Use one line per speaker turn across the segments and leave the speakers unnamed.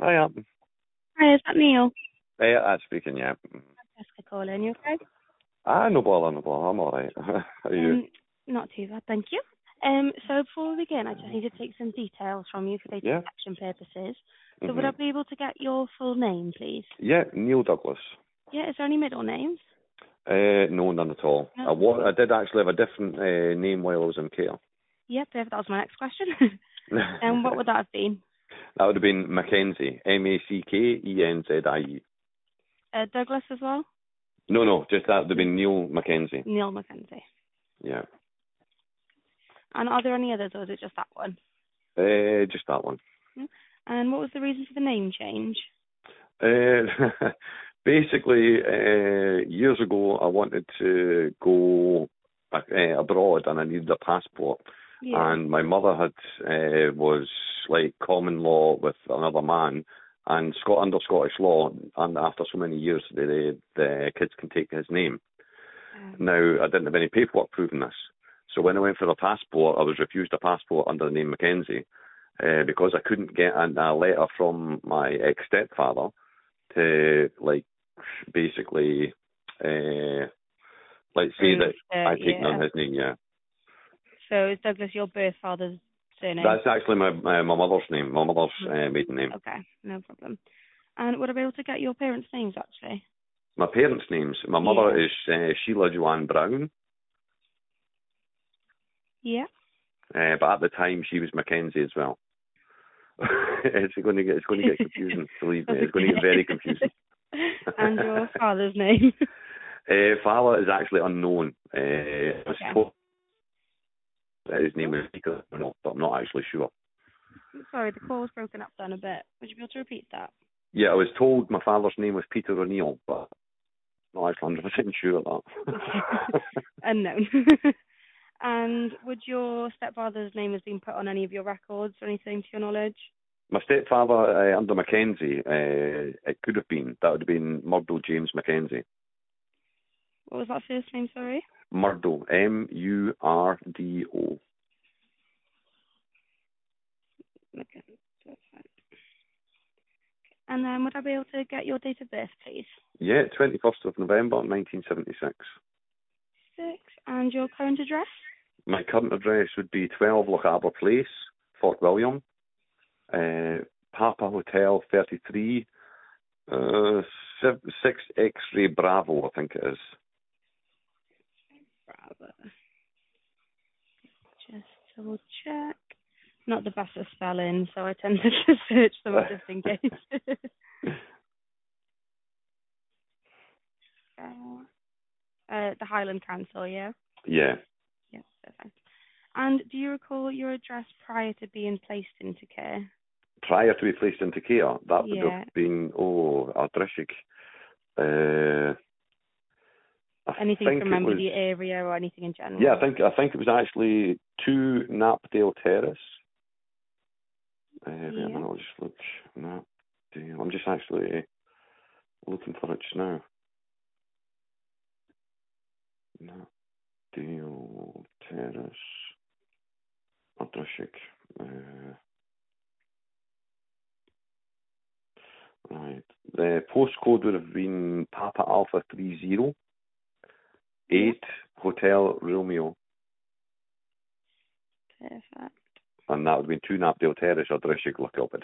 Hi,
Hi, is that Neil?
I'm speaking, yeah.
Jessica calling. You okay?
No bother, no bother. I'm alright. How are you?
Not too bad, thank you. So before we begin, I just need to take some details from you for data
Yeah?
protection purposes. So would I be able to get your full name, please?
Yeah, Neil Douglas.
Yeah, is there any middle names?
No, none at all.
No.
I did actually have a different name while I was in care.
Yeah, perfect. That was my next question. And what would that have been?
That would have been Mackenzie. Mackenzie.
Douglas as well?
No, just that would have been Neil Mackenzie.
Neil Mackenzie.
Yeah.
And are there any others, or is it just that one?
Just that one.
Yeah. And what was the reason for the name change?
Basically, years ago, I wanted to go abroad and I needed a passport.
Yeah.
And my mother was like common law with another man, and under Scottish law, and after so many years, the kids can take his name. Now, I didn't have any paperwork proving this. So when I went for a passport, I was refused a passport under the name Mackenzie because I couldn't get a letter from my ex-stepfather to, like, basically, like, say that I'd taken on his name, yeah.
So is Douglas your birth father's surname?
That's actually my mother's name, my mother's maiden name.
Okay, no problem. And would I be able to get your parents' names, actually?
My parents' names, my mother is Sheila Joanne Brown.
Yeah.
But at the time, she was Mackenzie as well. It's going to get confusing, believe me. It's going to get very confusing.
And your father's name?
Father is actually unknown.
Okay.
His name is Peter, but I'm not actually sure.
Sorry, the call was broken up then a bit. Would you be able to repeat that?
Yeah, I was told my father's name was Peter O'Neill, but I'm not actually 100% sure of that.
Unknown. And would your stepfather's name have been put on any of your records or anything to your knowledge?
My stepfather, under Mackenzie, it could have been. That would have been Murdo James Mackenzie.
What was that first name, sorry?
Murdo, Murdo.
Okay, perfect. And then would I be able to get your date of birth, please?
Yeah, 21st of November, 1976.
And your current address?
My current address would be 12 Lochaber Place, Fort William, Papa Hotel 33, 6 X-Ray Bravo, I think it is.
Bravo. Just double check. Not the best of spelling, so I tend to just search them up just in case. The Highland Council, yeah?
Yeah.
Yeah, perfect. And do you recall your address prior to being placed into care?
Prior to being placed into care, that would have been, Ardrishig.
Anything to remember the area or anything in general?
Yeah, I think it was actually 2 Knapdale Terrace. I'll just look. Knapdale. I'm just actually looking for it just now. Knapdale Terrace. Ardrishig. Right. The postcode would have been Papa Alpha 30 8 Hotel Romeo.
Perfect.
And that would have been 2 Knapdale Terrace, Ardrishig, Lochaber.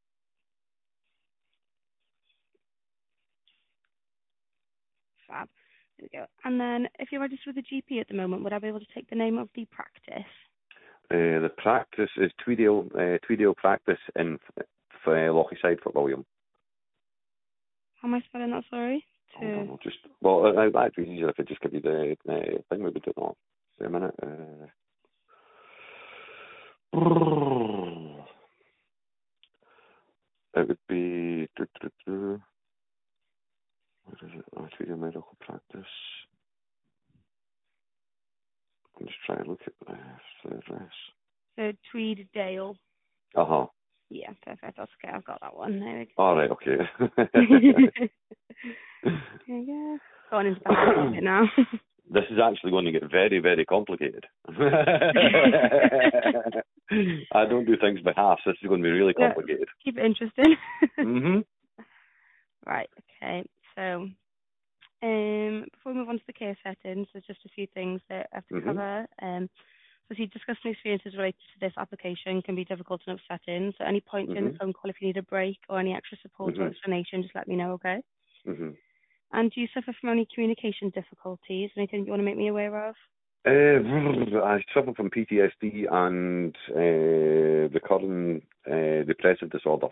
Fab. There we go. And then, if you're registered with a GP at the moment, would I be able to take the name of the practice?
The practice is Tweedale Practice in Lochyside, Fort William.
How am I spelling that, sorry?
That'd be easier if I just give you the thing we would do that. Wait a minute. It would be... What is it? Tweedale Medical Practice. I'm just trying to look at the address.
So, Tweeddale.
Uh-huh.
Yeah, perfect. That's okay. I've got that one. There we go.
All right, okay.
There you go. Going into the house now.
This is actually going to get very, very complicated. I don't do things by half, so this is going to be really complicated.
Keep it interesting.
Mhm.
Right, okay. So, before we move on to the case settings, there's just a few things that I have to cover. So you discussing experiences related to this application can be difficult and upsetting. So any point during the phone call, if you need a break or any extra support or explanation, just let me know, okay? And do you suffer from any communication difficulties? Anything you want to make me aware of?
I suffer from PTSD and recurring depressive disorder.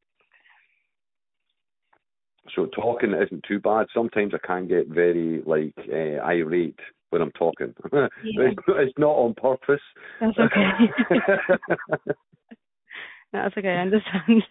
So talking isn't too bad. Sometimes I can get very irate when I'm talking. It's not on purpose.
That's okay. That's okay, I understand.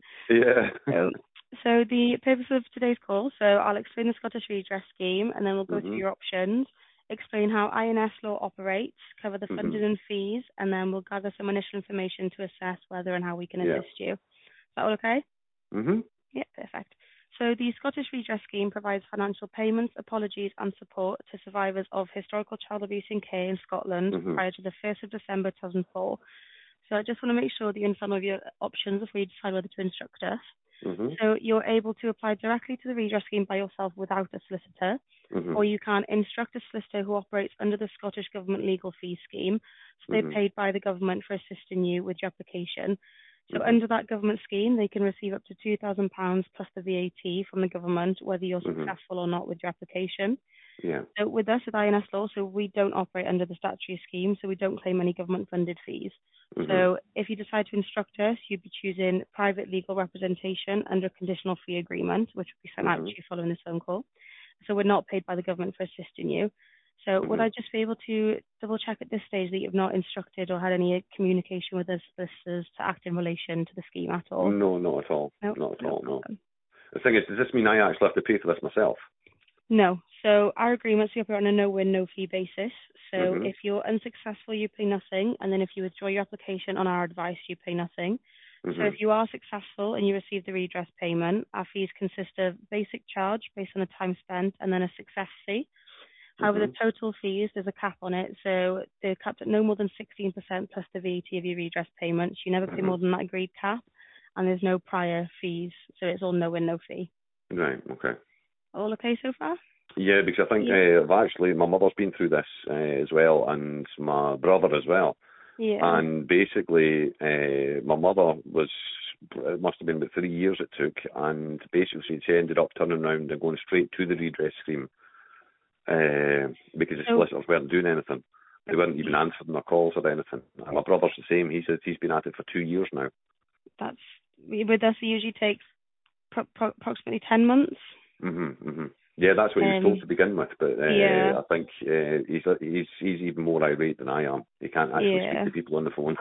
Yeah.
So the purpose of today's call, so I'll explain the Scottish Redress Scheme and then we'll go through your options, explain how INS law operates, cover the funding and fees, and then we'll gather some initial information to assess whether and how we can assist you. Is that all okay? Yeah, perfect. So the Scottish Redress Scheme provides financial payments, apologies and support to survivors of historical child abuse in care in Scotland prior to the 1st of December 2004. So I just want to make sure that you understand all of your options before you decide whether to instruct us. So you're able to apply directly to the redress scheme by yourself without a solicitor, or you can instruct a solicitor who operates under the Scottish Government Legal Fees Scheme. So they're paid by the government for assisting you with your application. So under that government scheme, they can receive up to £2,000 plus the VAT from the government, whether you're successful or not with your application. So with us at INS Law, so we don't operate under the statutory scheme, so we don't claim any government-funded fees. So if you decide to instruct us, you'd be choosing private legal representation under a conditional fee agreement, which will be sent out to you following this phone call. So we're not paid by the government for assisting you. So would I just be able to double check at this stage that you've not instructed or had any communication with us solicitors to act in relation to the scheme at all?
No, not at all.
Nope,
not at all, no.
Problem.
The thing is, does this mean I actually have to pay for this myself?
No. So our agreements, we operate on a no-win, no-fee basis. So if you're unsuccessful, you pay nothing. And then if you withdraw your application on our advice, you pay nothing. So if you are successful and you receive the redress payment, our fees consist of basic charge based on the time spent and then a success fee. However, the total fees, there's a cap on it. So they're capped at no more than 16% plus the VAT of your redress payments. You never pay more than that agreed cap. And there's no prior fees. So it's all no-win, no-fee.
Right, okay.
All okay so far?
Yeah, because I think my mother's been through this as well, and my brother as well.
Yeah.
And basically, my mother it must have been about 3 years it took, and basically she ended up turning around and going straight to the redress scheme because the solicitors weren't doing anything. They weren't even answering their calls or anything. And my brother's the same. He says he's been at it for 2 years now.
That's with us. It usually takes approximately 10 months.
Yeah, that's what he was told to begin with, but I think he's even more irate than I am. He can't actually speak to people on the phone.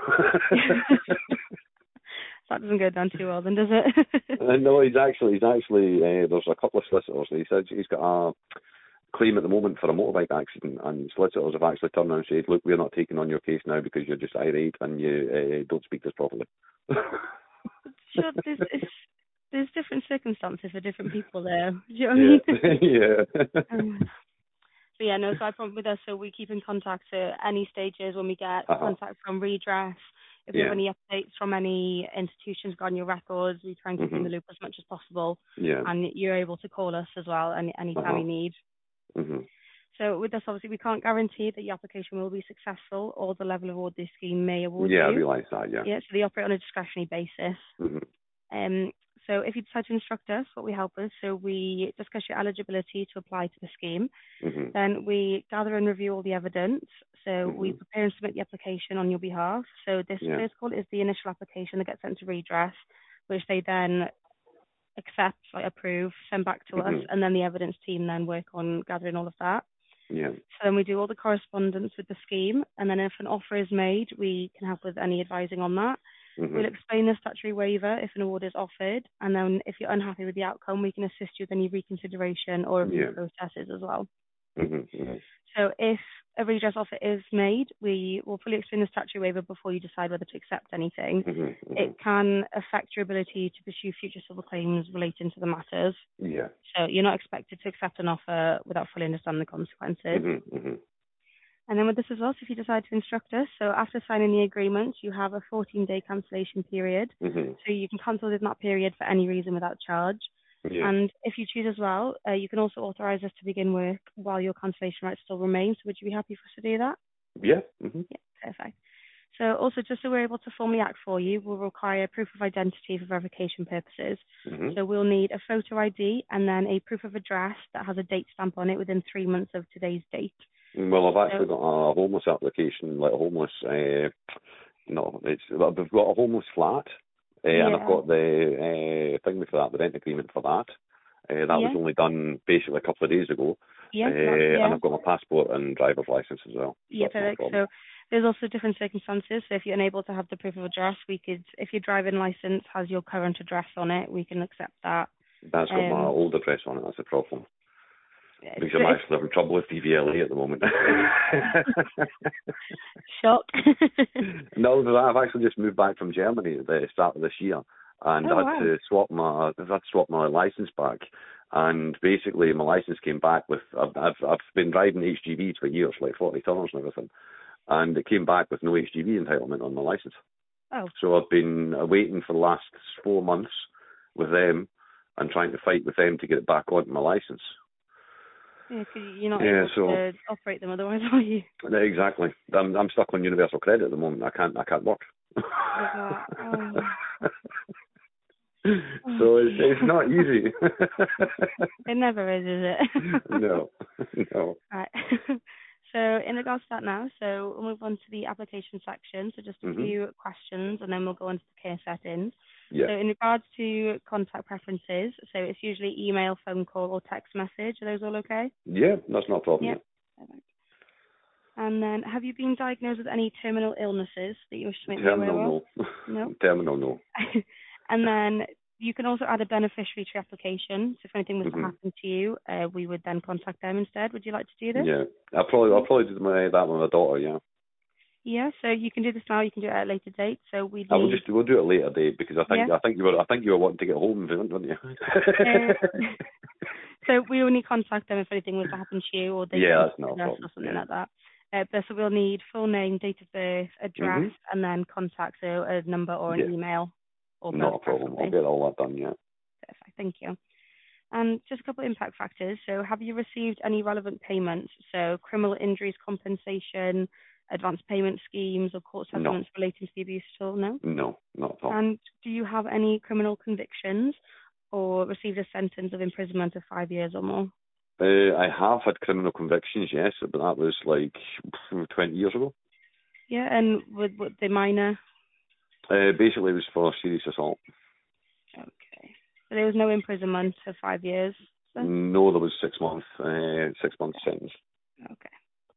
That doesn't go down too well, then, does it?
No, he's actually. There's a couple of solicitors. He said he's got a claim at the moment for a motorbike accident, and solicitors have actually turned around and said, "Look, we're not taking on your case now because you're just irate and you don't speak to us properly."
Sure, there's different circumstances for different people there. Do you know what I mean?
Yeah.
So yeah, no, so I promise with us, so we keep in contact at any stages when we get contact from redress. If you have any updates from any institutions regarding your records, we try and keep you in the loop as much as possible.
Yeah.
And you're able to call us as well any time you need. So with us, obviously, we can't guarantee that your application will be successful or the level of award this scheme may award you.
Yeah, I realise that, yeah.
Yeah, so they operate on a discretionary basis. So if you decide to instruct us, what we help is, so we discuss your eligibility to apply to the scheme. Then we gather and review all the evidence. So we prepare and submit the application on your behalf. So this first call is the initial application that gets sent to redress, which they then accept, approve, send back to us, and then the evidence team then work on gathering all of that.
Yeah.
So then we do all the correspondence with the scheme, and then if an offer is made, we can help with any advising on that. We'll explain the statutory waiver if an award is offered, and then if you're unhappy with the outcome, we can assist you with any reconsideration or review processes as well. So if a redress offer is made, we will fully explain the statutory waiver before you decide whether to accept anything. It can affect your ability to pursue future civil claims relating to the matters.
Yeah.
So you're not expected to accept an offer without fully understanding the consequences. And then with this as well, so if you decide to instruct us, so after signing the agreement, you have a 14-day cancellation period. So you can cancel within that period for any reason without charge.
Yeah.
And if you choose as well, you can also authorise us to begin work while your cancellation rights still remain. So would you be happy for us to do that?
Yeah.
Yeah, perfect. So also, just so we're able to formally act for you, we'll require proof of identity for verification purposes. So we'll need a photo ID and then a proof of address that has a date stamp on it within 3 months of today's date.
Well, I've actually got a homeless application, like a homeless, we've got a homeless flat, and I've got the thing for that, the rent agreement for that. That was only done basically a couple of days ago. And I've got my passport and driver's license as well.
Yeah, perfect. So there's also different circumstances. So if you're unable to have the proof of address, we could, if your driving license has your current address on it, we can accept that.
That's got my old address on it, that's the problem.
Yeah,
because I'm actually having trouble with DVLA at the moment.
Shock.
No, I've actually just moved back from Germany at the start of this year, and I had to swap my license back. And basically, my license came back with I've been driving HGVs for years, like 40 tonners and everything, and it came back with no HGV entitlement on my license.
Oh.
So I've been waiting for the last 4 months with them and trying to fight with them to get it back onto my license.
Yeah, because you're not able to operate them otherwise, are you?
Exactly. I'm stuck on universal credit at the moment. I can't work. So it's not easy.
It never is it?
No.
Right. So in regards to that now, so we'll move on to the application section. So just a few questions, and then we'll go on to the care settings.
Yeah.
So in regards to contact preferences, so it's usually email, phone call, or text message. Are those all okay?
Yeah, that's not a problem.
Yeah. Perfect. And then, have you been diagnosed with any terminal illnesses that you wish to make me aware of? No.
Terminal, no.
And then you can also add a beneficiary to your application. So if anything was to happen to you, we would then contact them instead. Would you like to do this?
Yeah, I'll probably do that with my daughter. Yeah.
Yeah, so you can do this now. You can do it at a later date. So we'll
do it at a later date because I think you were wanting to get home, weren't you?
So we only contact them if anything was to happen to you, or they
that's not a problem.
Or something like that. But so we'll need full name, date of birth, address, and then contact, so a number or an email. Or
not a problem. I'll get all that done. Yeah.
Perfect. Thank you. And just a couple of impact factors. So have you received any relevant payments? So criminal injuries compensation, advanced payment schemes, or court settlements relating to the abuse at all? No?
No, not at all.
And do you have any criminal convictions or received a sentence of imprisonment of 5 years or more?
I have had criminal convictions, yes, but that was like 20 years ago.
Yeah, and with the minor?
Basically, it was for serious assault.
Okay. So there was no imprisonment of 5 years? So?
No, there was 6 months. 6 months sentence.
Okay.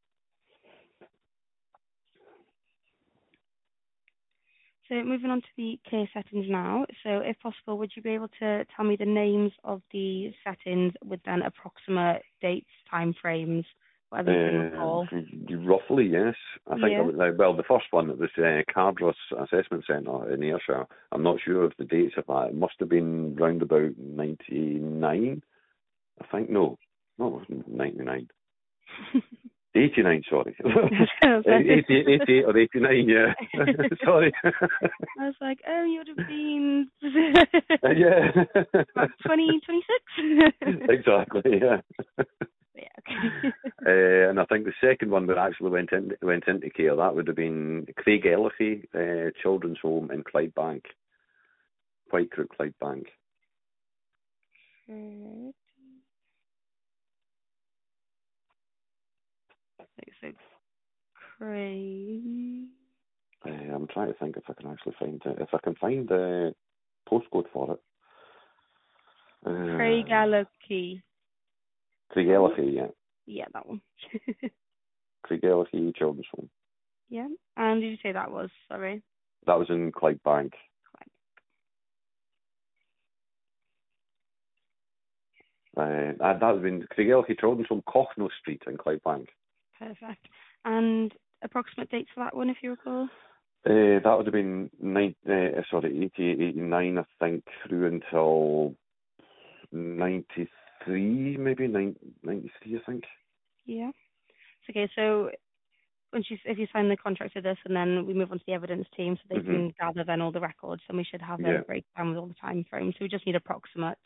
So moving on to the care settings now. So if possible, would you be able to tell me the names of the settings with then approximate dates, time frames, whatever you can recall?
Roughly, yes. I think, the first one, it was Cardross Assessment Centre in Ayrshire. I'm not sure of the dates of that. It must have been round about 99, I think. No, it wasn't 99. 89, sorry. 88 or 89, yeah. Sorry.
I was like, oh, you would have been...
yeah.
2026?
Exactly, yeah.
Yeah, okay.
And I think the second one that actually went into care, that would have been Craig Ellichy Children's Home in Clydebank. Whitecrook, Clydebank.
So Craig.
I'm trying to think if I can actually find it. If I can find the postcode for it.
Craig Ellichy.
Craig Ellichy, yeah.
Yeah, that one.
Craig Ellichy Children's Home.
Yeah. And did you say that was? Sorry.
That was in Clydebank. That would have been Craig Ellichy Children's Home, Cochno Street in Clydebank.
Perfect. And approximate dates for that one, if you recall?
That would have been 88, 89, I think, through until 93, maybe 93, I think.
Yeah. Okay, so if you sign the contract with us, and then we move on to the evidence team, so they can gather then all the records, and we should have a breakdown with all the time frames. So we just need approximate.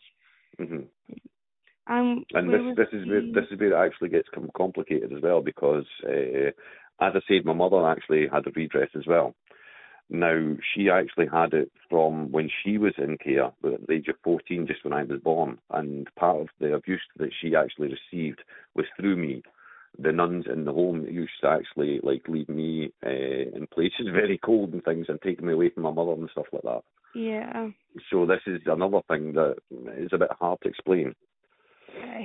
And this is where it actually gets complicated as well, because as I said, my mother actually had a redress as well. Now, she actually had it from when she was in care, at the age of 14, just when I was born. And part of the abuse that she actually received was through me. The nuns in the home used to actually leave me in places very cold and things, and take me away from my mother and stuff like that.
Yeah.
So this is another thing that is a bit hard to explain.
Okay.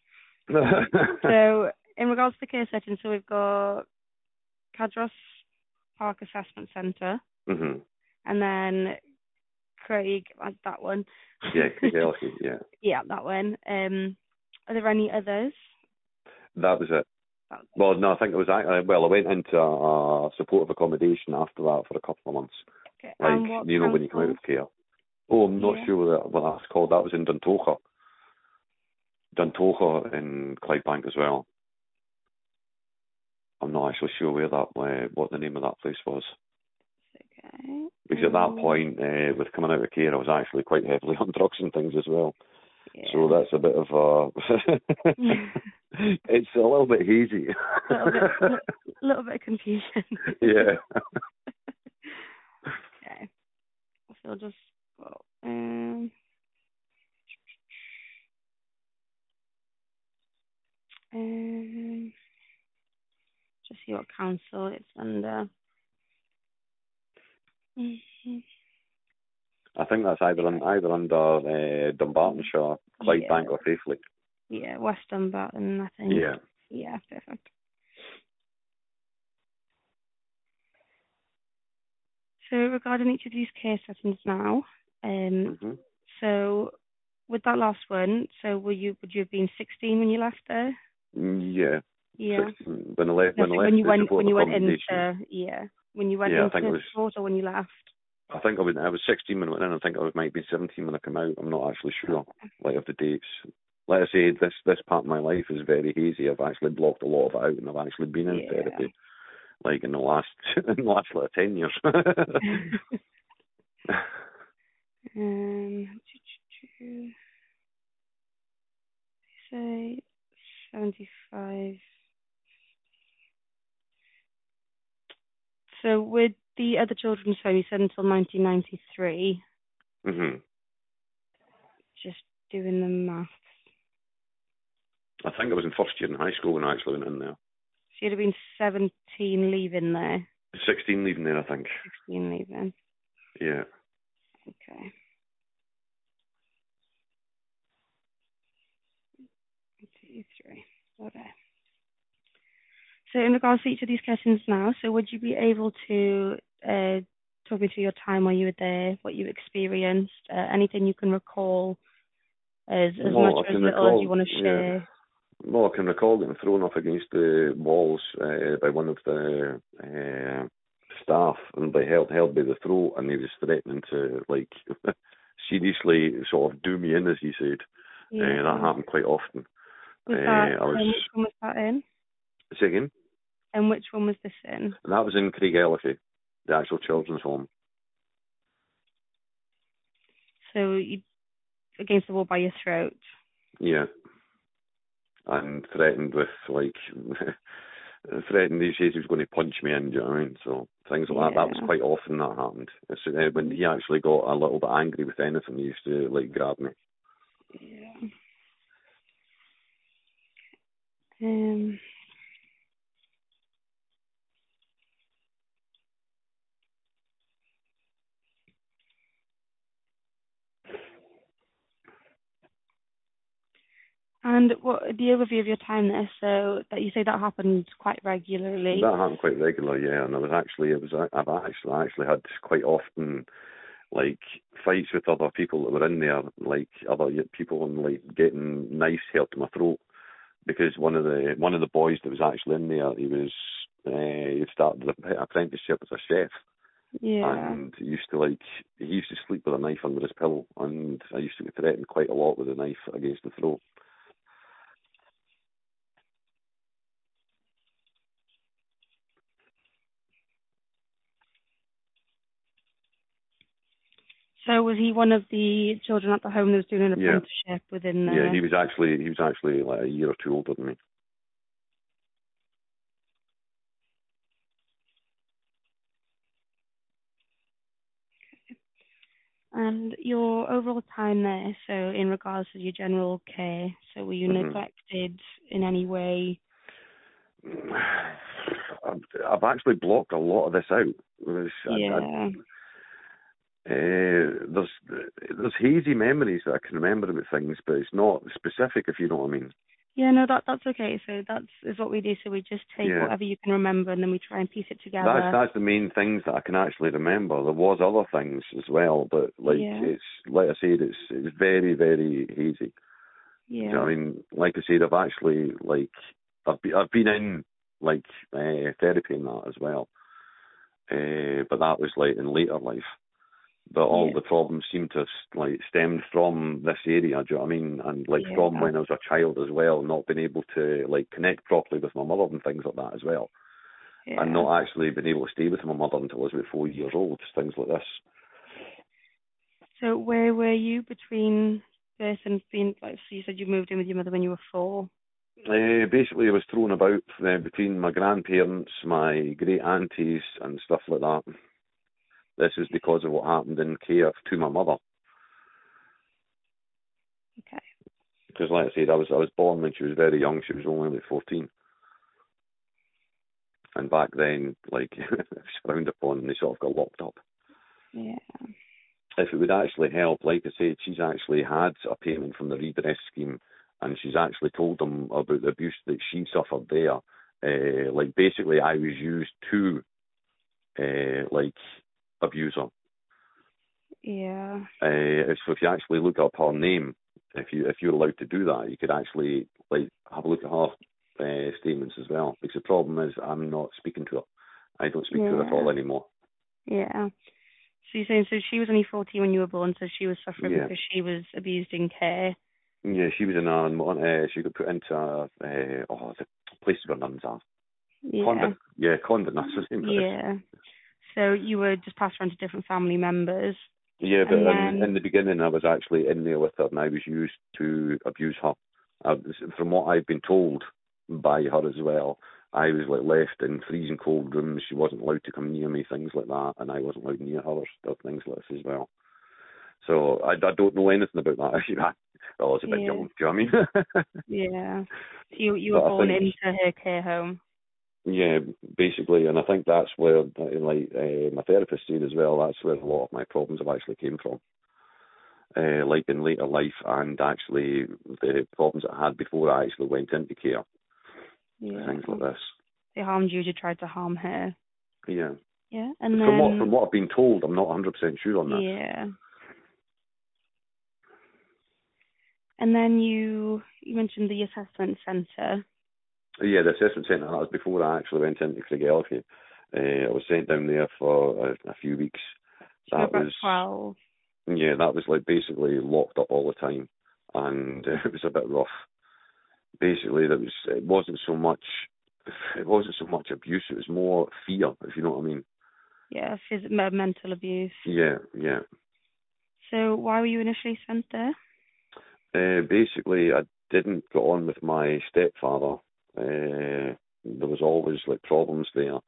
So in regards to the care setting, so we've got Cadros Park Assessment Centre, and then Craig, that one.
Yeah, Craig Elsie, yeah.
Yeah, that one. Are there any others?
That was it. Well, no, I think it was. I went into a supportive accommodation after that for a couple of months.
Okay.
When you come out of care. Oh, I'm not sure what that's called. That was in Duntocha. Duntocha in Clydebank as well. I'm not actually sure what the name of that place was.
Okay.
Because at that point, with coming out of care, I was actually quite heavily on drugs and things as well. Yeah. So that's a bit of a... It's a little bit hazy.
A little bit of confusion.
Yeah.
Okay. So just... just see what council it's under.
I think that's either under Dumbartonshire, Clydebank, or Faithfleet.
Yeah, West Dumbarton, I think.
Yeah.
Yeah, perfect. So regarding each of these care settings now, so with that last one, so would you have been 16 when you left there?
Yeah.
Yeah.
16. When you went into
sport, or when you left?
I think I was 16 when I went in. I think I might be 17 when I came out. I'm not actually sure, of the dates. Like I say, this part of my life is very hazy. I've actually blocked a lot of it out, and I've actually been in therapy, in the last 10 years.
Say 75. So with the other children's home, you said until 1993. Just doing the maths.
I think I was in first year in high school when I actually went in there.
So you'd have been 17 leaving there.
16 leaving there, I think.
16 leaving.
Yeah.
Okay. 2, 3. Okay. So in regards to each of these questions now, so would you be able to talk me through your time while you were there, what you experienced, anything you can recall, as much or as little as you want to share?
Yeah. Well, I can recall getting thrown up against the walls by one of the staff, and they held by the throat, and he was threatening to seriously sort of do me in, as he said. That happened quite often.
Which one was that in?
Say again?
And which one was this in?
That was in Craig Elsie, the actual children's home.
So you against the wall by your throat?
Yeah. And threatened with, threatened, he says he was going to punch me in, do you know what I mean? So things like that. That was quite often that happened. So, when he actually got a little bit angry with anything, he used to, grab me.
Yeah. And what the overview of your time there? So that you say that happened quite regularly.
That happened quite regularly, yeah. And I've actually had quite often fights with other people that were in there, other people, and getting knives held to my throat, because one of the boys that was actually in there, he started an apprenticeship as a chef.
Yeah.
And he used to sleep with a knife under his pillow, and I used to get threatened quite a lot with a knife against the throat.
So was he one of the children at the home that was doing an apprenticeship within the...
Yeah, he was actually like a year or two older than me.
And your overall time there, so in regards to your general care, so were you neglected in any way?
I've actually blocked a lot of this out. There's hazy memories that I can remember about things, but it's not specific, if you know what I mean.
Yeah, no, that's okay. So is what we do. So we just take whatever you can remember, and then we try and piece it together.
That's the main things that I can actually remember. There was other things as well, but it's like I said, it's very, very hazy.
Yeah.
You know what I mean, like I said, I've actually I've been in therapy and that as well, but that was like in later life. But all the problems seem to stemmed from this area, do you know what I mean? And from when I was a child as well, not being able to connect properly with my mother and things like that as well. Yeah. And not actually being able to stay with my mother until I was about 4 years old, things like this.
So where were you between birth and being, so you said you moved in with your mother when you were 4?
Basically, I was thrown about between my grandparents, my great aunties and stuff like that. This is because of what happened in care to my mother.
Okay.
Because, like I said, I was born when she was very young. She was only 14. And back then, it was frowned upon, and they sort of got locked up.
Yeah.
If it would actually help, like I said, she's actually had a payment from the redress scheme, and she's actually told them about the abuse that she suffered there. Basically, I was used to, abuse her.
Yeah.
So if you actually look up her name, if you're allowed to do that, you could actually have a look at her statements as well. Because the problem is, I'm not speaking to her. I don't speak to her at all anymore.
Yeah. So you're saying she was only 14 when you were born, so she was suffering because she was abused in care.
Yeah, she was in she got put into the place where nuns are.
Yeah.
Convent. That's the name.
Yeah. So you were just passed around to different family members.
Yeah, but in the beginning, I was actually in there with her, and I was used to abuse her. From what I've been told by her as well, I was left in freezing cold rooms. She wasn't allowed to come near me, things like that, and I wasn't allowed near her or things like this as well. So I don't know anything about that. I was a bit young, do you know what I mean?
Yeah. So you were born into her care home.
Yeah, basically, and I think that's where, my therapist said as well, that's where a lot of my problems have actually came from. In later life, and actually the problems I had before I actually went into care. Yeah. Things like this.
They harmed you, you tried to harm her.
Yeah.
Yeah, and
from what I've been told, I'm not 100% sure on that.
Yeah. And then you mentioned the assessment centre.
Yeah, the assessment centre, that was before I actually went into Craigellachie. I was sent down there for a few weeks.
That was 12.
Yeah, that was basically locked up all the time, and it was a bit rough. Basically, it wasn't so much abuse; it was more fear, if you know what I mean.
Yeah, mental abuse.
Yeah.
So why were you initially sent there?
Basically, I didn't get on with my stepfather. There was always problems there,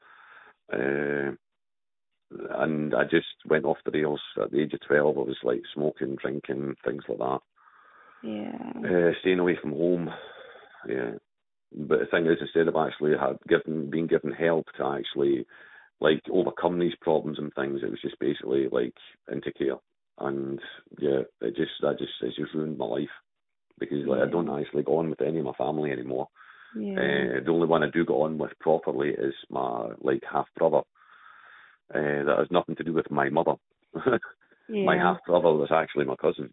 and I just went off the rails at the age of 12. I was smoking, drinking, things like that.
Yeah.
Staying away from home. Yeah. But the thing is, instead of actually being given help to actually overcome these problems and things, it was just basically into care. And yeah, it just ruined my life, because I don't actually go on with any of my family anymore.
Yeah.
The only one I do go on with properly is my half brother. That has nothing to do with my mother.
Yeah.
My half brother was actually my cousin.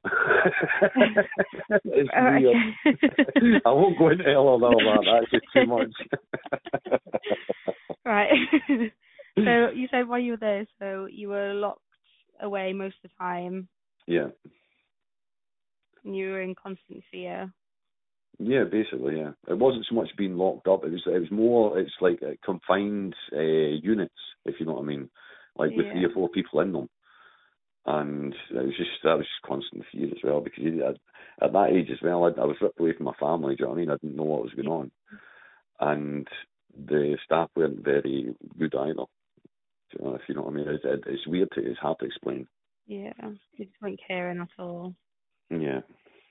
It's weird. I won't go into all of that. That's just too much.
Right. So you said while you were there, so you were locked away most of the time.
Yeah.
And you were in constant fear.
Yeah, basically, yeah. It wasn't so much being locked up. It was more. It's confined units, if you know what I mean. With 3 or 4 people in them. And that was just constant fear as well, because at that age as well, I was ripped away from my family. Do you know what I mean? I didn't know what was going on, and the staff weren't very good either. Do you know, if you know what I mean? It's weird. It's hard to explain.
Yeah, you just weren't caring at all.
Yeah.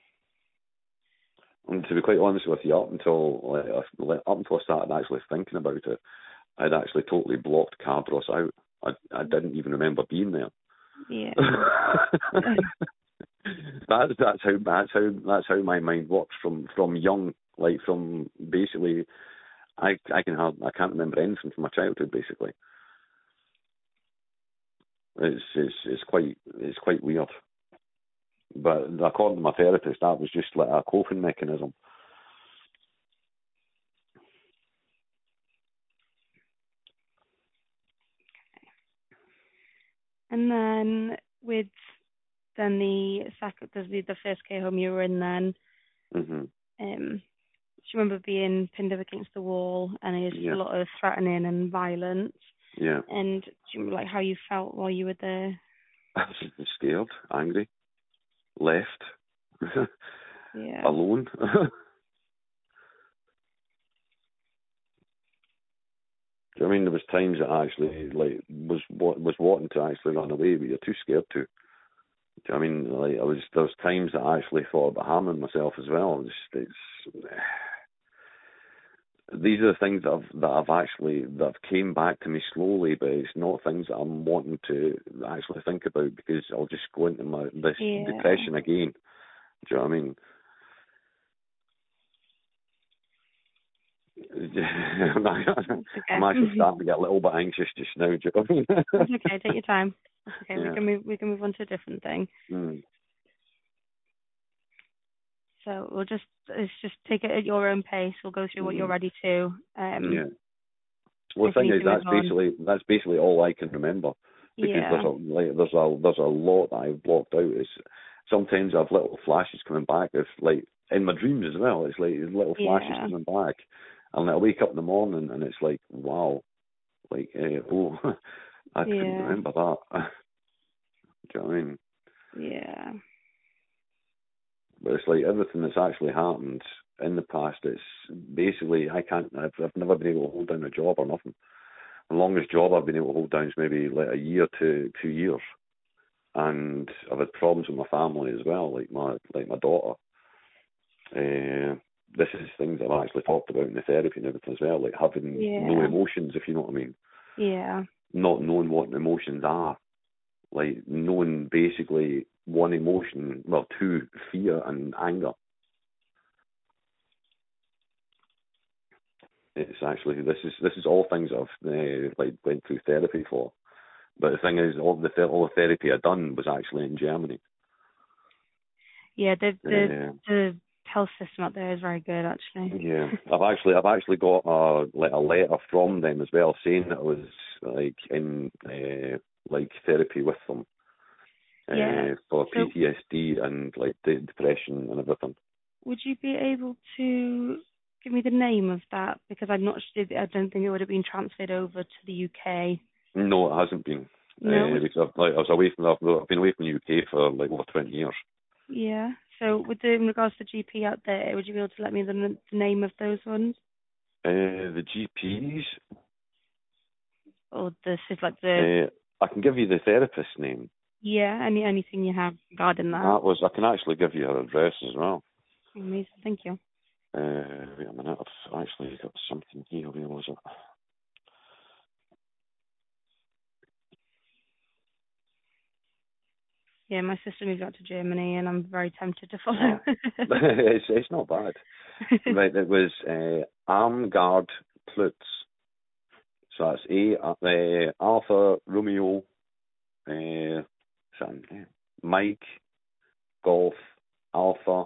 And to be quite honest with you, up until I started actually thinking about it, I'd actually totally blocked Cardross out. I didn't even remember being there.
Yeah.
that's how my mind works from young, like from basically I can't remember anything from my childhood basically. It's quite weird. But according to my therapist, that was just like a coping mechanism.
And then with the first care home you were in then, do you remember being pinned up against the wall and there's a lot of threatening and violence?
Yeah.
And do you remember how you felt while you were there?
I was scared, angry, left, alone. Do you know what I mean? There was times that I actually was wanting to actually run away, but you're too scared to. Do you know what I mean? There was times that I actually thought about harming myself as well. These are the things that have came back to me slowly, but it's not things that I'm wanting to actually think about, because I'll just go into this depression again. Do you know what I mean? I'm actually starting to get a little bit anxious just now. Do you know what I mean?
That's okay. Take your time. That's okay. Yeah. We can move on to a different thing. So let's just take it at your own pace. We'll go through what you're ready to.
Well, the thing is, that's basically all I can remember, because there's a lot that I've blocked out. It's sometimes I have little flashes coming back. It's like in my dreams as well. It's like little flashes coming back, and I wake up in the morning and it's like, wow, like I couldn't remember that. Do you know what I mean?
Yeah.
But it's like everything that's actually happened in the past, it's basically I've never been able to hold down a job or nothing. The longest job I've been able to hold down is maybe like a year to 2 years. And I've had problems with my family as well, like my daughter. This is things I've actually talked about in the therapy and everything as well, like having no emotions, if you know what I mean.
Yeah.
Not knowing what emotions are. Like knowing basically one emotion, well, two, fear and anger. It's actually this is all things I've went through therapy for. But the thing is, all the therapy I done was actually in Germany.
Yeah, the health system up there is very good, actually.
Yeah, I've actually got a letter from them as well, saying that I was in therapy with them for PTSD and depression and everything.
Would you be able to give me the name of that? Because I don't think it would have been transferred over to the UK.
No, it hasn't been.
No.
Because I've been away from the UK for over 20 years.
Yeah. So in regards to GP out there, would you be able to let me the name of those ones?
The GPs?
Or this is the...
I can give you the therapist's name.
Yeah, anything you have regarding that.
I can actually give you her address as well.
Amazing, thank you.
Wait a minute, I've actually got something here. Where was it?
Yeah, my sister moved out to Germany, and I'm very tempted to follow.
It's not bad. Right, it was Armgard Plutz. So that's Alpha Romeo, Mike Golf Alpha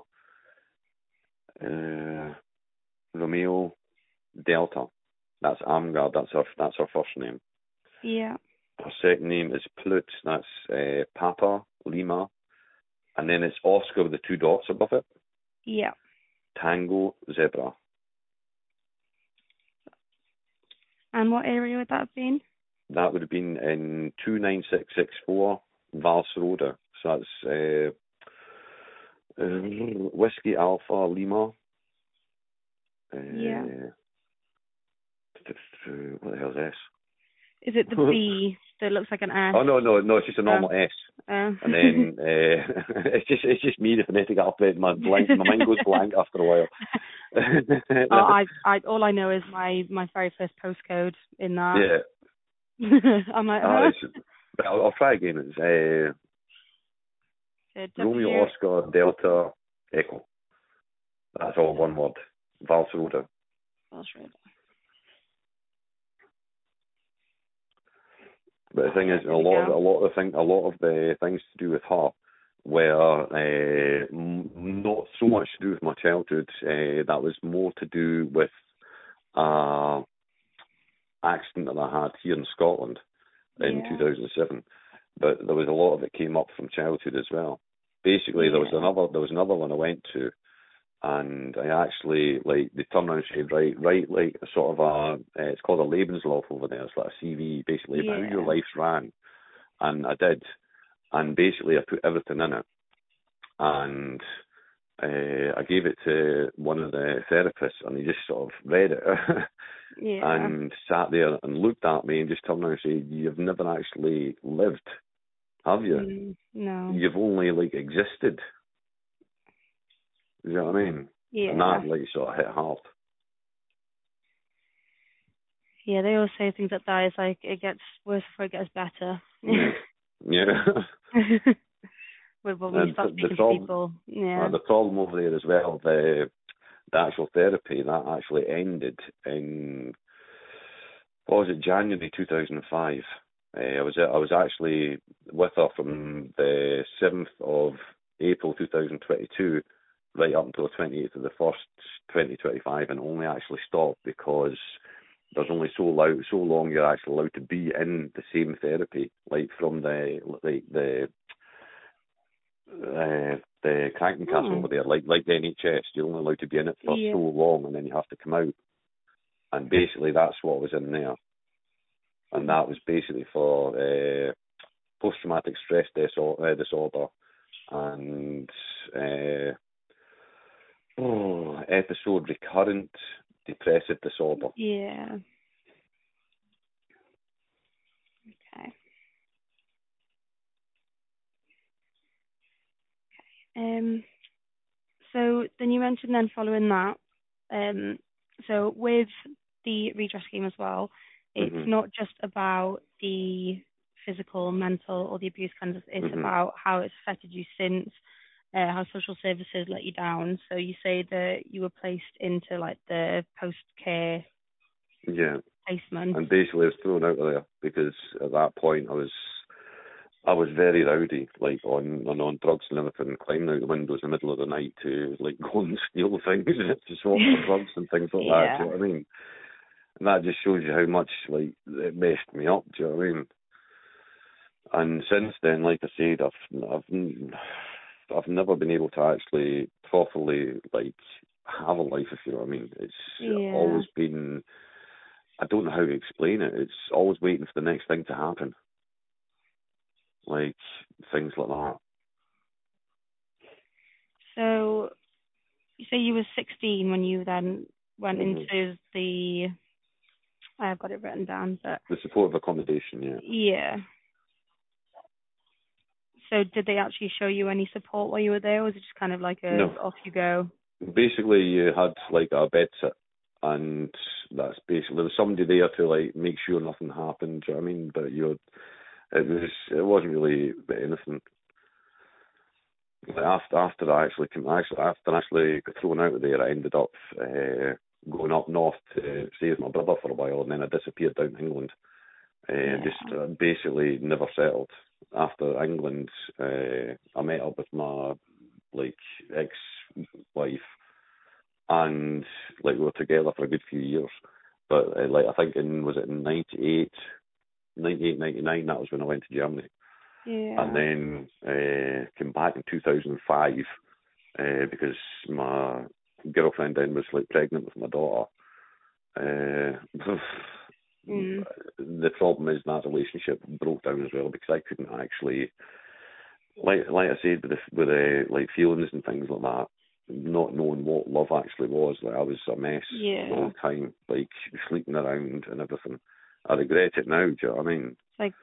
Romeo Delta. That's Armgard. That's her first name.
Yeah.
Her second name is Plutz. That's Papa Lima, and then it's Oscar with the 2 dots above it.
Yeah.
Tango Zebra.
And what area would that have been?
That would have been in 29664 Valsrode. So that's Whiskey Alpha Lima.
Yeah.
What the hell's S?
Is it the B that looks like an S?
Oh no, it's just a normal S. And then it's just me, the phonetic alphabet. My mind goes blank after a while.
I all I know is my very first postcode in that.
Yeah.
I'm like,
but I'll try again. It's Romeo Oscar Delta Echo. That's all one word. Valsrode. But the thing is, a lot of the things to do with her were not so much to do with my childhood. That was more to do with accident that I had here in Scotland in 2007. But there was a lot of it came up from childhood as well. Basically, there was another one I went to, and I actually, like, they turned around and said, right, like a sort of it's called a Lebenslauf over there. It's like a CV, basically, about how your life ran. And I did. And basically, I put everything in it. And I gave it to one of the therapists, and he just sort of read it. And sat there and looked at me and just turned around and said, "You've never actually lived, have you?
No.
You've only, like, existed." You know what I mean?
Yeah.
And that, like, sort of hit hard.
Yeah, they always say things like that. It's like it gets worse before it gets better.
Yeah.
When you start speaking to people. Yeah.
The problem over there as well, the actual therapy, that actually ended in, what was it, January 2005. I was actually with her from the 7th of April 2022 right up until the 28th of the 1st, 2025, and only actually stopped because there's only so long you're actually allowed to be in the same therapy, like from the Krankenkasse over there, like the NHS. You're only allowed to be in it for so long, and then you have to come out. And basically, that's what was in there. And that was basically for post-traumatic stress disorder and episode recurrent depressive disorder.
Yeah. Okay. So then you mentioned then following that, so with the redress scheme as well, it's not just about the physical, mental, or the abuse kind of. It's about how it's affected you since, how social services let you down. So you say that you were placed into like the post-care placement.
And basically I was thrown out of there because at that point I was very rowdy, like on drugs and everything, climbing out the windows in the middle of the night to like go and steal things to swap for drugs and things like that. Do you know what I mean? And that just shows you how much like it messed me up. Do you know what I mean? And since then, like I said, I've never been able to actually properly like have a life, if you know what I mean. It's always been, I don't know how to explain it. It's always waiting for the next thing to happen. Like things like that.
So you say you were 16 when you then went into the, I've got it written down, but
the supportive accommodation.
Yeah. So did they actually show you any support while you were there, or was it just kind of like off you go?
Basically, you had like a bed sit, and that's basically, there was somebody there to like make sure nothing happened. Do you know what I mean? But it wasn't really anything. Like after I actually got thrown out of there, I ended up going up north to stay with my brother for a while, and then I disappeared down to England. Just basically never settled. After England, I met up with my like ex-wife, and like we were together for a good few years. But like I think was it in 98, 99, that was when I went to Germany. And then came back in 2005 because my girlfriend then was like pregnant with my daughter. The problem is that relationship broke down as well because I couldn't actually like I said, with the like feelings and things like that, not knowing what love actually was, like I was a mess all the time, like sleeping around and everything. I regret it now. Do you know what I mean?
It's like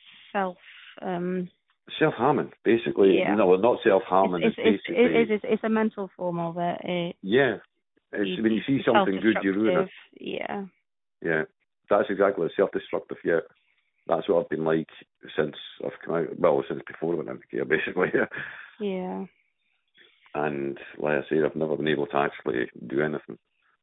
self-harming, basically.
Yeah.
No, not self-harming.
It's a mental form of it.
It's when you see something good, you ruin it.
Yeah.
Yeah, that's exactly self-destructive. Yeah, that's what I've been like since I've come out. Well, since before I went into care, basically.
Yeah.
And like I said, I've never been able to actually do anything.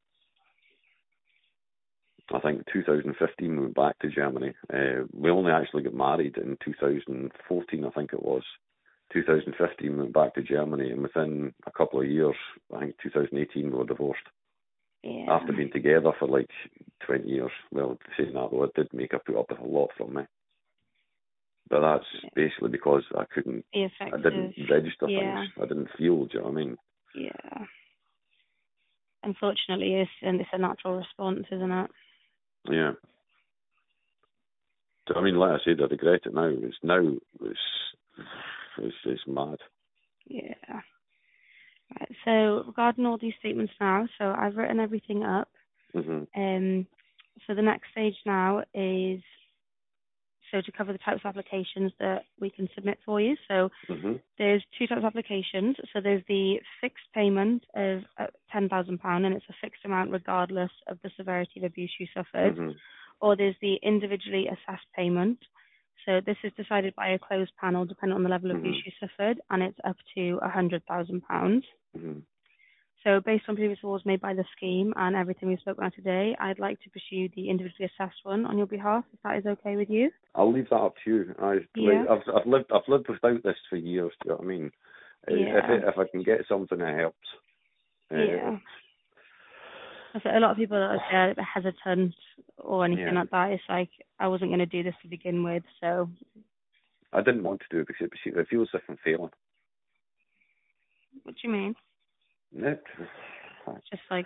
I think 2015 we went back to Germany. We only actually got married in 2014, I think it was. 2015 we went back to Germany, and within a couple of years, I think 2018 we were divorced.
Yeah.
After being together for like 20 years. Well, saying that though, it did make her put up with a lot from me. But that's basically because I didn't register things. I didn't feel, do you know what I mean?
Yeah. Unfortunately, it's a natural response, isn't it?
Yeah. So, I mean, like I said, I regret it now. It's mad.
Yeah. Right, so regarding all these statements now, so I've written everything up.
Mm-hmm.
So the next stage now is to cover the types of applications that we can submit for you. So there's two types of applications. So there's the fixed payment of £10,000, and it's a fixed amount regardless of the severity of abuse you suffered. Or there's the individually assessed payment. So this is decided by a closed panel depending on the level of abuse you suffered, and it's up to £100,000. So based on previous awards made by the scheme and everything we've spoken about today, I'd like to pursue the individually assessed one on your behalf, if that is okay with you.
I'll leave that up to you. I've lived without this for years, do you know what I mean? If I can get something that helps.
So a lot of people are hesitant or anything like that. It's like, I wasn't going to do this to begin with, so...
I didn't want to do it because it feels like I'm failing.
What do you mean? Just like...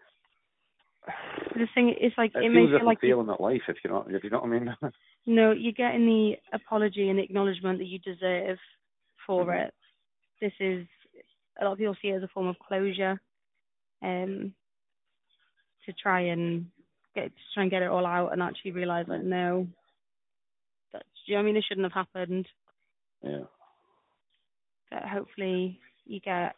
The thing is, like, it makes
you like failing at life, if you know what I mean.
No, you're getting the apology and the acknowledgement that you deserve for it. This is, a lot of people see it as a form of closure, to try and get it all out and actually realise, like, no, do you know what I mean? It shouldn't have happened.
Yeah.
But hopefully you get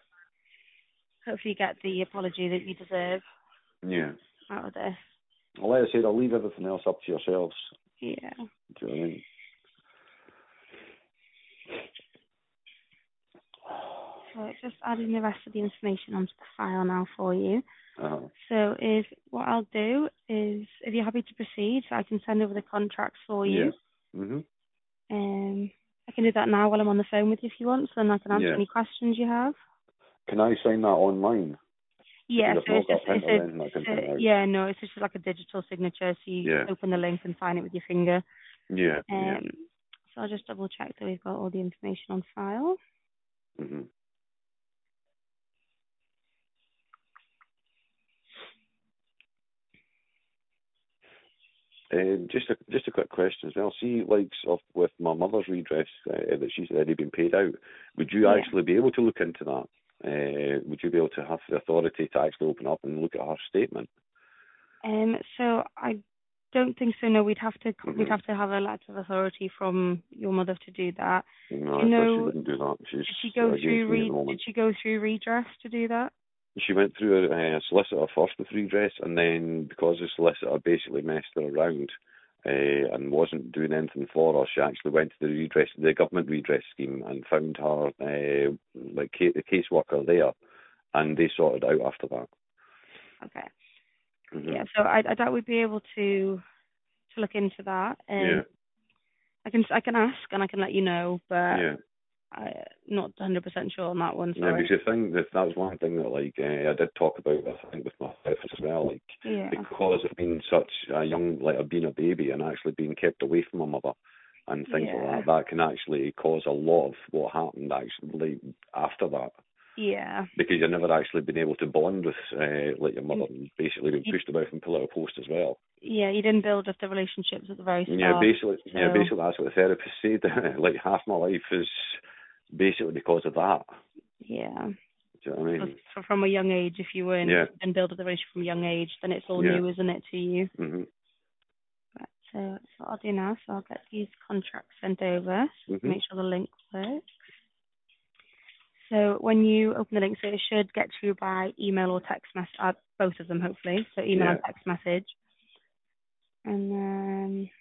the apology that you deserve.
Yeah.
Out of this.
Well, like I said, I'll leave everything else up to yourselves.
Yeah.
Do you know what I mean?
So it's just adding the rest of the information onto the file now for you. So what I'll do is, if you're happy to proceed, I can send over the contracts for you.
Yeah.
I can do that now while I'm on the phone with you if you want, so then I can answer any questions you have.
Can I sign that online?
Yeah, so it's just like a digital signature, so you open the link and sign it with your finger.
Yeah.
So I'll just double check that we've got all the information on file.
Just a quick question as well. See, with my mother's redress that she's already been paid out, would you actually be able to look into that? Would you be able to have the authority to actually open up and look at her statement?
So I don't think so. No, we'd have to have a letter of authority from your mother to do that.
No, she wouldn't do that. Did she
go through redress to do that?
She went through a solicitor first with redress, and then because the solicitor basically messed her around and wasn't doing anything for her, she actually went to the government redress scheme and found her the caseworker there, and they sorted out after that.
Okay. Yeah, so I doubt we'd be able to look into that. I can ask and I can let you know, but I'm not 100% sure on that one. Sorry.
Yeah, because that was one thing that I did talk about, I think, with my wife as well. Because of being such a young, being a baby and actually being kept away from my mother and things like that can actually cause a lot of what happened actually after that.
Yeah.
Because you've never actually been able to bond with your mother, and basically been pushed away from pillar to post as well.
Yeah, you didn't build up the relationships at the very start.
Basically that's what the therapist said. Half my life is basically because of that.
Yeah.
Do you know what I mean?
So from a young age, if you weren't and build up the relationship from a young age, then it's all new, isn't it, to you?
Mm-hmm.
Right, so that's what I'll do now. So I'll get these contracts sent over, make sure the link works. So when you open the link, so it should get to you by email or text message, both of them hopefully. So email and text message. And then,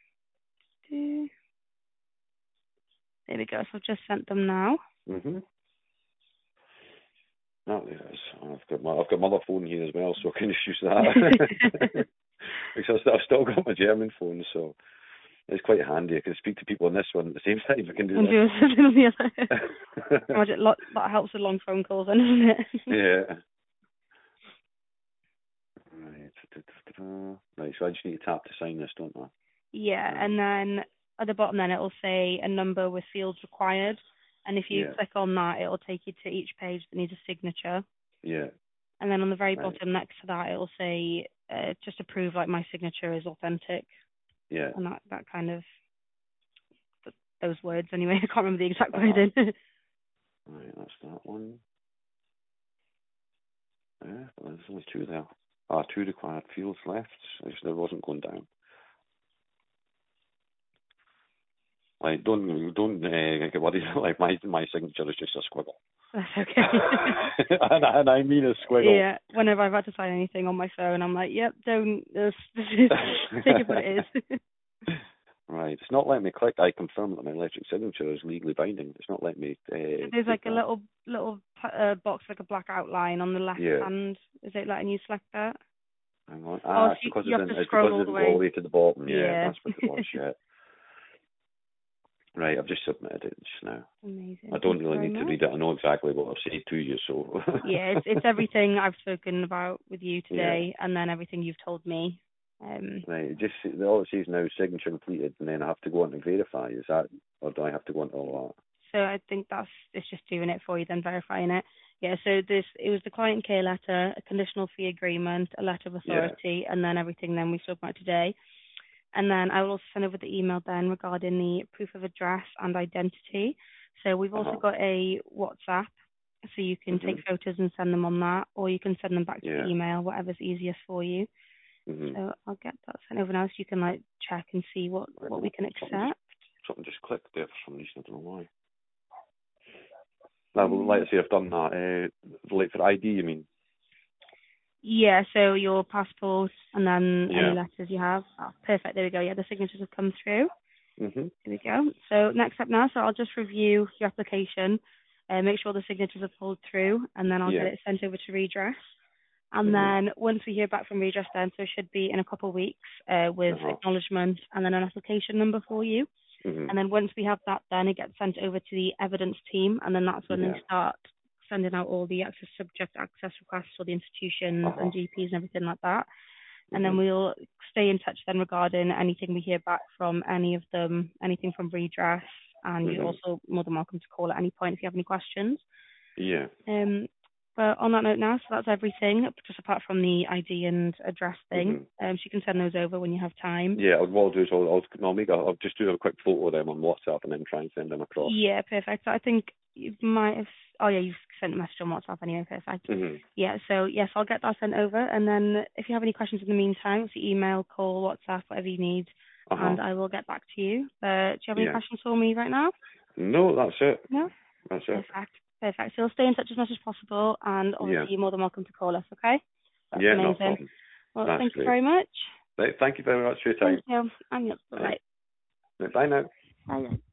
there we go. So I've just sent them now.
Mm-hmm. Oh, yes. I've got my other phone here as well, so I can just use that. Because I've still got my German phone, so it's quite handy. I can speak to people on this one at the same time. I can do that.
Imagine that helps with long phone calls, then, doesn't it?
Yeah. Right, so I just need to tap to sign this, don't I?
Yeah, and then at the bottom then it'll say a number with fields required. And if you click on that, it'll take you to each page that needs a signature.
Yeah.
And then on the very bottom next to that, it'll say, just to prove like my signature is authentic.
Yeah.
And that kind of, those words anyway. I can't remember the exact wording.
Right, that's that one. Yeah, but there's only two there. 2 required fields left. There wasn't going down. Like, don't get worried. Like, my signature is just a squiggle.
That's okay.
and I mean a squiggle.
Yeah, whenever I've had to sign anything on my phone, I'm like, yep, don't, take it for what it is.
Right, it's not letting me click. I confirm that my electric signature is legally binding. It's not letting me.
There's like a little box, like a black outline on the left hand. Is it letting you select that?
Hang on.
It's because it didn't go all the way
to the bottom. Yeah, that's what it was. Yeah. Right, I've just submitted it just now.
Amazing.
I don't really need to read it. I know exactly what I've said to you, so.
Yeah, it's everything I've spoken about with you today, and then everything you've told me.
Right, all it says now is signature completed, and then I have to go on and verify. Is that, or do I have to go on to all that?
So I think it's just doing it for you, then verifying it. Yeah, so it was the client care letter, a conditional fee agreement, a letter of authority, and then everything then we spoke about today. And then I will also send over the email then regarding the proof of address and identity. So we've also got a WhatsApp, so you can take photos and send them on that, or you can send them back to the email, whatever's easiest for you. So I'll get that sent over now so you can like check and see what we can accept.
Something just clicked there for some reason, I don't know why. Now, like I say, I've done that. Like for ID, you mean?
Yeah, so your passport and then any letters you have. Oh, perfect, there we go. Yeah, the signatures have come through. Here we go. So next step now, so I'll just review your application, make sure the signatures are pulled through, and then I'll get it sent over to Redress. And then once we hear back from Redress then, so it should be in a couple of weeks with acknowledgement and then an application number for you. And then once we have that, then it gets sent over to the evidence team, and then that's when they start sending out all the subject access requests for the institutions and GPs and everything like that. And then we'll stay in touch then regarding anything we hear back from any of them, anything from Redress, and you're also more than welcome to call at any point if you have any questions.
Yeah.
But on that note now, so that's everything, just apart from the ID and address thing. So you can send those over when you have time.
Yeah, what I'll do is I'll just do a quick photo of them on WhatsApp and then try and send them across.
Yeah, perfect. So I think you might have, you've sent a message on WhatsApp anyway, perfect. Yeah, so yes, I'll get that sent over. And then if you have any questions in the meantime, it's email, call, WhatsApp, whatever you need, and I will get back to you. Do you have any questions for me right now?
No, that's it.
No?
That's it.
Perfect. So we'll stay in touch as much as possible, and obviously you're more than welcome to call us, okay? That's amazing.
No problem.
Well, thank you very much.
Right, thank you very much for your time.
Thank you. And bye.
Bye now.
Bye.